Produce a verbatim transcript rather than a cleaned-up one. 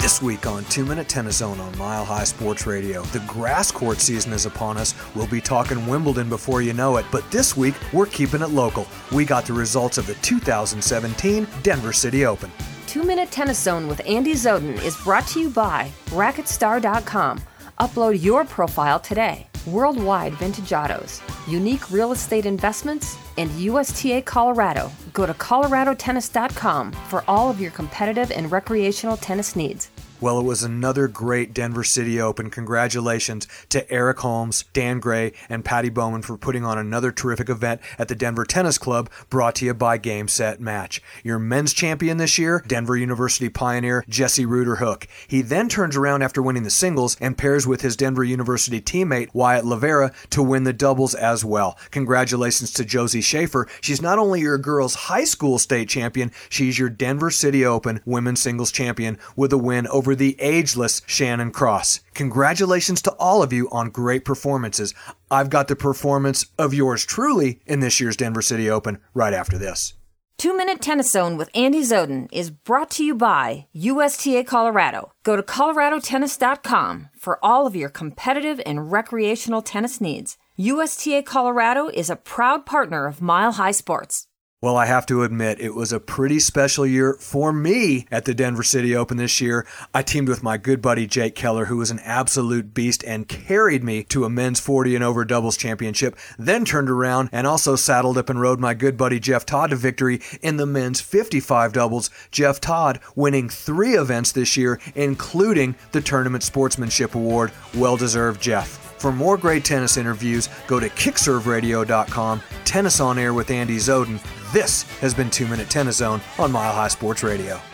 This week on Two Minute Tennis Zone on Mile High Sports Radio, the grass court season is upon us. We'll be talking Wimbledon before you know it, but this week we're keeping it local. We got the results of the two thousand seventeen Denver City Open. Two Minute Tennis Zone with Andy Zoden is brought to you by Racket Star dot com. Upload your profile today. Worldwide Vintage Autos, unique real estate investments, and U S T A Colorado. Go to Colorado Tennis dot com for all of your competitive and recreational tennis needs. Well, it was another great Denver City Open. Congratulations to Eric Holmes, Dan Gray, and Patty Bowman for putting on another terrific event at the Denver Tennis Club, brought to you by Game Set Match. Your men's champion this year, Denver University pioneer Jesse Ruderhook. He then turns around after winning the singles and pairs with his Denver University teammate Wyatt Lavera to win the doubles as well. Congratulations to Josie Schaefer. She's not only your girls' high school state champion, she's your Denver City Open women's singles champion with a win over the ageless Shannon Cross. Congratulations to all of you on great performances. I've got the performance of yours truly in this year's Denver City Open right after this. Two Minute Tennis Zone with Andy Zoden is brought to you by U S T A Colorado. Go to Colorado Tennis dot com for all of your competitive and recreational tennis needs. U S T A Colorado is a proud partner of Mile High Sports. Well, I have to admit, it was a pretty special year for me at the Denver City Open this year. I teamed with my good buddy Jake Keller, who was an absolute beast and carried me to a men's forty and over doubles championship, then turned around and also saddled up and rode my good buddy Jeff Todd to victory in the men's fifty-five doubles. Jeff Todd winning three events this year, including the Tournament Sportsmanship Award. Well-deserved, Jeff. For more great tennis interviews, go to kick serve radio dot com. Tennis on Air with Andy Zoden. This has been Two Minute Tennis Zone on Mile High Sports Radio.